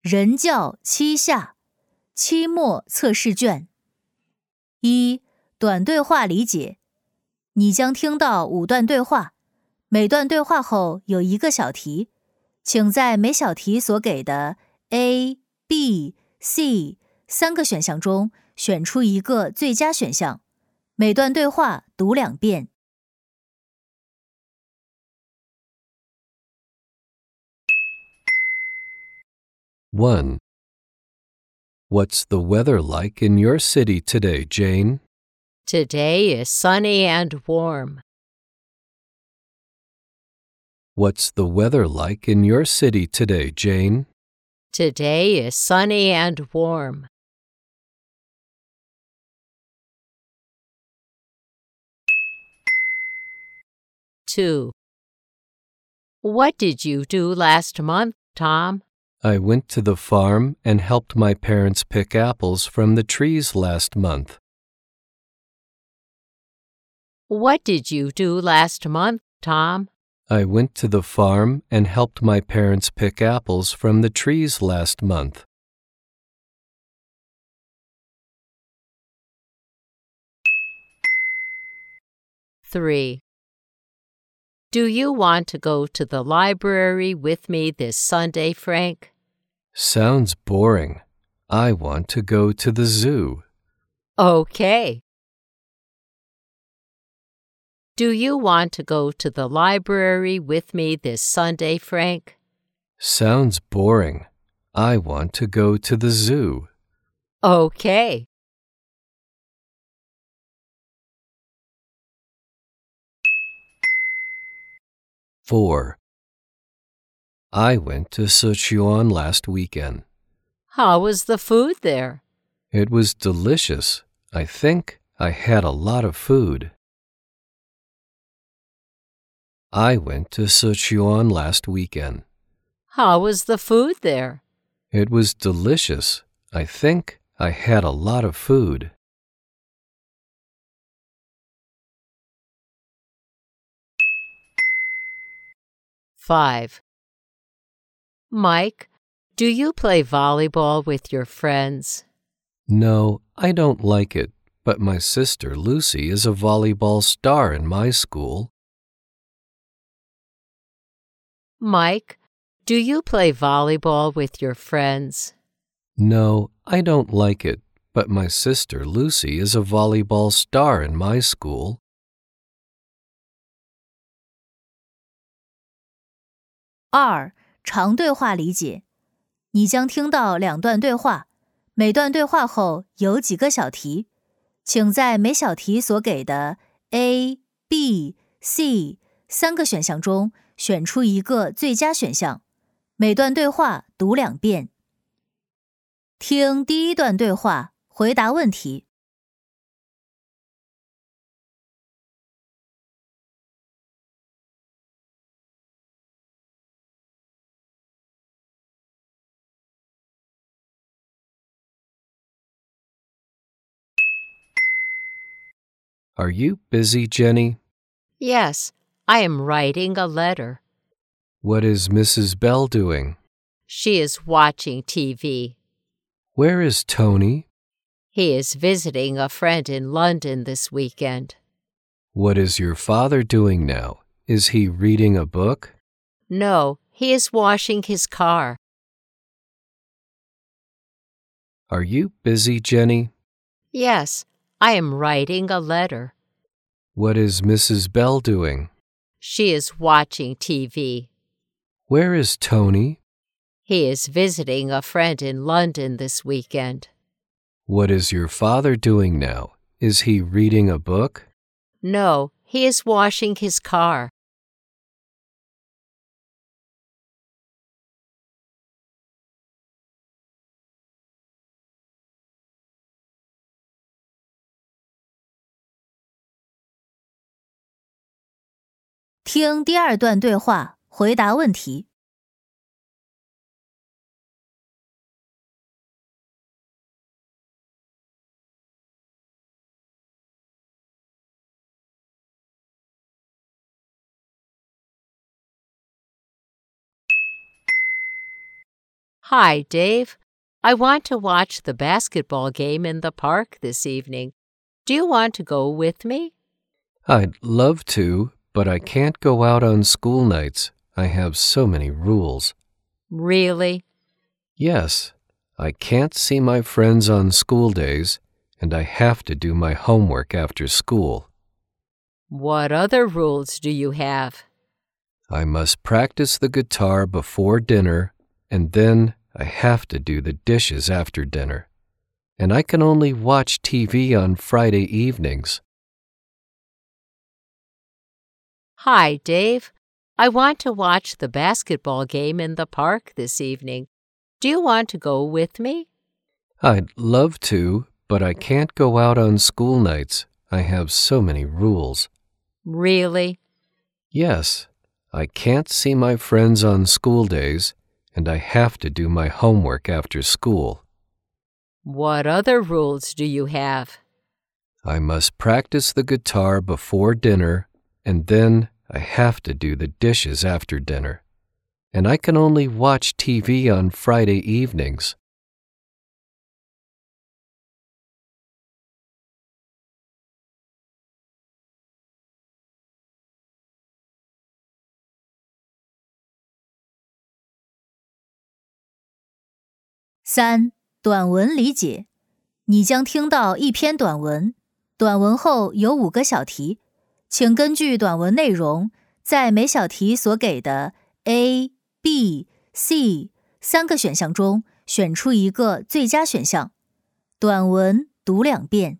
人教七下，期末测试卷。一、短对话理解。你将听到5段对话，每段对话后有一个小题，请在每小题所给的 A、B、C 3个选项中选出一个最佳选项。每段对话读2遍。 1. What's the weather like in your city today, Jane? Today is sunny and warm. What's the weather like in your city today, Jane? Today is sunny and warm. 2. What did you do last month, Tom? I went to the farm and helped my parents pick apples from the trees last month. What did you do last month, Tom? I went to the farm and helped my parents pick apples from the trees last month. 3. Do you want to go to the library with me this Sunday, Frank? Sounds boring. I want to go to the zoo. Okay. Do you want to go to the library with me this Sunday, Frank? Sounds boring. I want to go to the zoo. Okay. 4. I went to Sichuan last weekend. How was the food there? It was delicious. I think I had a lot of food. I went to Sichuan last weekend. How was the food there? It was delicious. I think I had a lot of food. 5. Mike, do you play volleyball with your friends? No, I don't like it, but my sister Lucy is a volleyball star in my school. Mike, do you play volleyball with your friends? No, I don't like it, but my sister Lucy is a volleyball star in my school. 2. 长对话理解。你将听到2段对话，每段对话后有几个小题，请在每小题所给的 A、B、C 3个选项中选出一个最佳选项。每段对话读2遍。听第1段对话，回答问题。 Are you busy, Jenny? Yes, I am writing a letter. What is Mrs. Bell doing? She is watching TV. Where is Tony? He is visiting a friend in London this weekend. What is your father doing now? Is he reading a book? No, he is washing his car. Are you busy, Jenny? Yes, I am writing a letter. What is Mrs. Bell doing? She is watching TV. Where is Tony? He is visiting a friend in London this weekend. What is your father doing now? Is he reading a book? No, he is washing his car. 听第2段对话，回答问题。 Hi, Dave. I want to watch the basketball game in the park this evening. Do you want to go with me? I'd love to, but I can't go out on school nights. I have so many rules. Really? Yes, I can't see my friends on school days, and I have to do my homework after school. What other rules do you have? I must practice the guitar before dinner, and then I have to do the dishes after dinner. And I can only watch TV on Friday evenings. Hi, Dave. I want to watch the basketball game in the park this evening. Do you want to go with me? I'd love to, but I can't go out on school nights. I have so many rules. Really? Yes, I can't see my friends on school days, and I have to do my homework after school. What other rules do you have? I must practice the guitar before dinner, and then I have to do the dishes after dinner. And I can only watch TV on Friday evenings. 3. 短文理解。你将听到一篇短文，短文后有5个小题，请根据短文内容，在每小题所给的 A、B、C 3个选项中选出一个最佳选项。短文读2遍。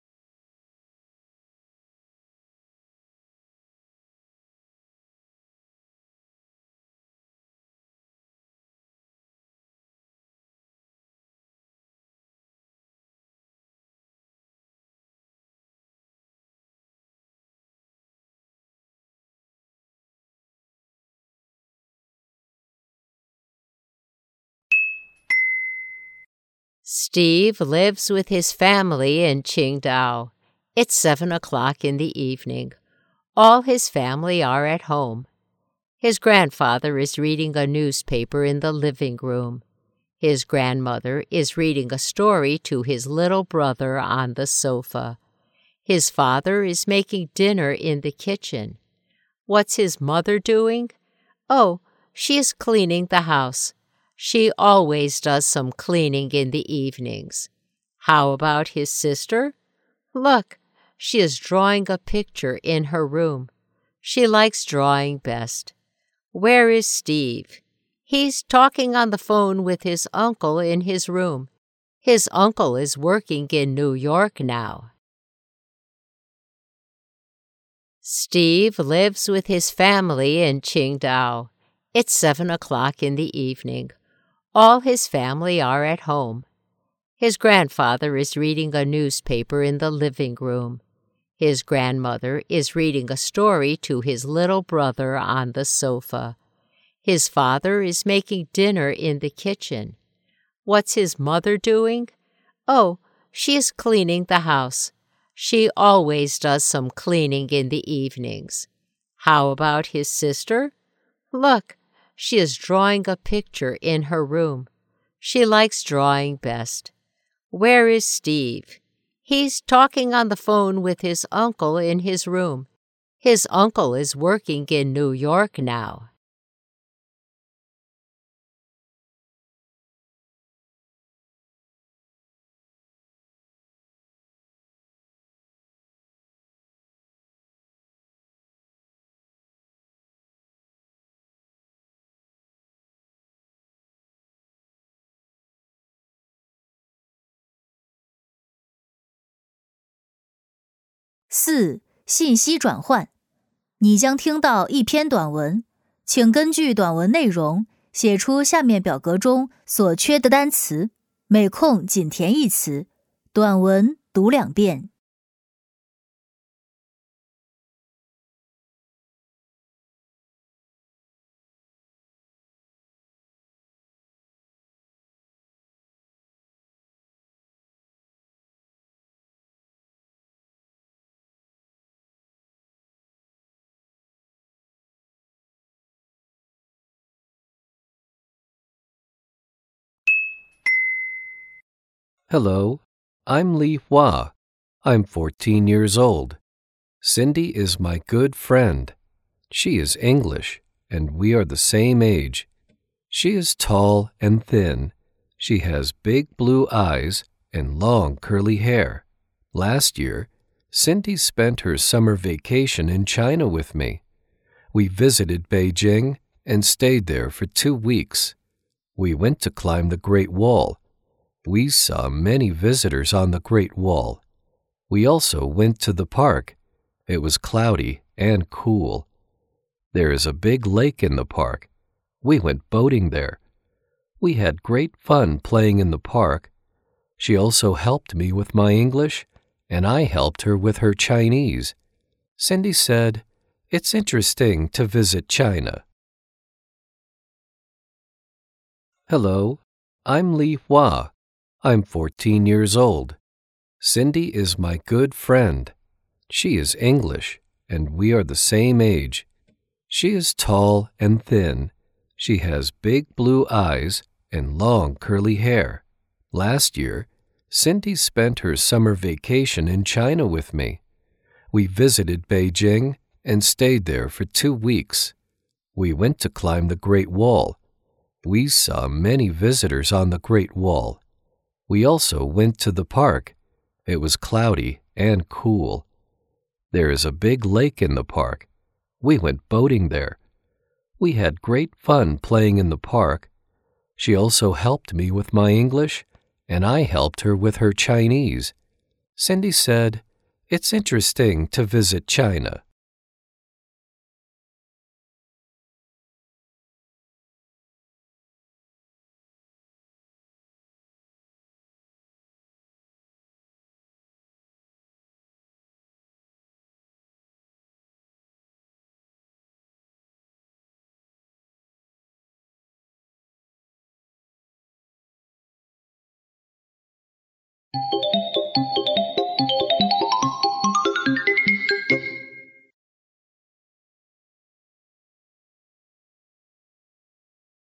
Steve lives with his family in Qingdao. It's 7 o'clock in the evening. All his family are at home. His grandfather is reading a newspaper in the living room. His grandmother is reading a story to his little brother on the sofa. His father is making dinner in the kitchen. What's his mother doing? Oh, she is cleaning the house. She always does some cleaning in the evenings. How about his sister? Look, she is drawing a picture in her room. She likes drawing best. Where is Steve? He's talking on the phone with his uncle in his room. His uncle is working in New York now. Steve lives with his family in Qingdao. It's 7 o'clock in the evening. All his family are at home. His grandfather is reading a newspaper in the living room. His grandmother is reading a story to his little brother on the sofa. His father is making dinner in the kitchen. What's his mother doing? Oh, she is cleaning the house. She always does some cleaning in the evenings. How about his sister? Look, she is drawing a picture in her room. She likes drawing best. Where is Steve? He's talking on the phone with his uncle in his room. His uncle is working in New York now. 4. 信息转换。你将听到一篇短文，请根据短文内容写出下面表格中所缺的单词，每空仅填一词。短文读2遍。 Hello, I'm Li Hua. I'm 14 years old. Cindy is my good friend. She is English, and we are the same age. She is tall and thin. She has big blue eyes and long curly hair. Last year, Cindy spent her summer vacation in China with me. We visited Beijing and stayed there for 2 weeks. We went to climb the Great Wall. We saw many visitors on the Great Wall. We also went to the park. It was cloudy and cool. There is a big lake in the park. We went boating there. We had great fun playing in the park. She also helped me with my English, and I helped her with her Chinese. Cindy said, "It's interesting to visit China." Hello, I'm Li Hua. I'm 14 years old. Cindy is my good friend. She is English, and we are the same age. She is tall and thin. She has big blue eyes and long curly hair. Last year, Cindy spent her summer vacation in China with me. We visited Beijing and stayed there for 2 weeks. We went to climb the Great Wall. We saw many visitors on the Great Wall. We also went to the park. It was cloudy and cool. There is a big lake in the park. We went boating there. We had great fun playing in the park. She also helped me with my English, and I helped her with her Chinese. Cindy said, "It's interesting to visit China."